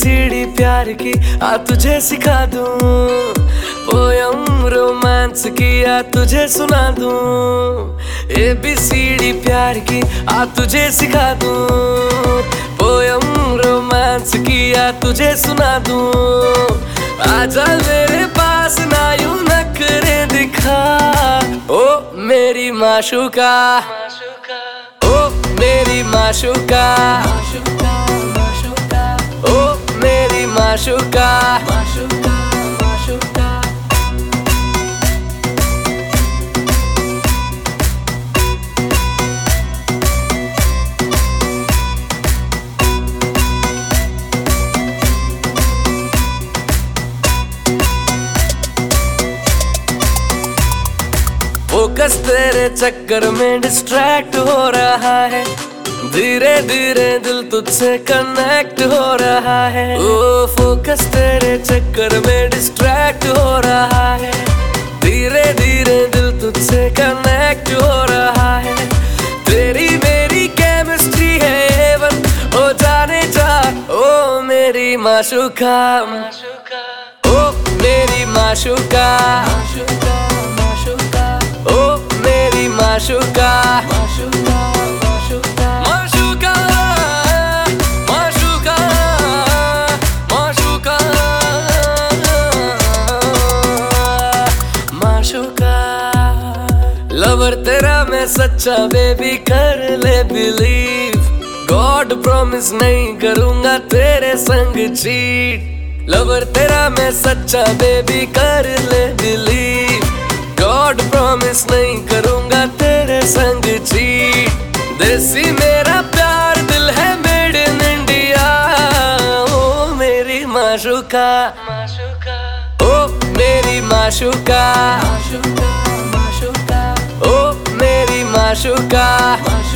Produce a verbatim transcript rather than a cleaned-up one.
ABCD प्यार की आ तुझे सिखा दूं, पोयम रोमांस की आ तुझे सुना दूं। एबीसीडी प्यार की आ तुझे सिखा दूं, पोयम रोमांस की आ तुझे सुना दूं। आजा मेरे पास ना यूं नखरे दिखा, ओ मेरी माशूका, ओ मेरी माशूका, ओ मेरी माशूका, माशूका, माशूका। फोकस तेरे चक्कर में डिस्ट्रैक्ट हो रहा है, धीरे धीरे दिल तुझसे कनेक्ट हो रहा है। ओ फोकस तेरे चक्कर में डिस्ट्रैक्ट हो रहा है, धीरे धीरे दिल तुझसे कनेक्ट हो रहा है। तेरी मेरी केमिस्ट्री है एवन, ओ जाने जा ओ मेरी माशूका, ओ मेरी माशूका, ओ मेरी माशूका, माशूका, माशूका, माशूका, माशूका, माशूका, माशूका। लवर तेरा मैं सच्चा बेबी कर ले बिलीव, गॉड प्रॉमिस नहीं करूंगा तेरे संग चीट। लवर तेरा मैं सच्चा बेबी कर ले बिलीव, गॉड प्रॉमिस नहीं करूंगा तेरे संग चीट। देसी मेरा प्यार दिल है मेड इन इंडिया, ओ मेरी माशूका, ओ मेरी माशूका, ओ मेरी माशूका।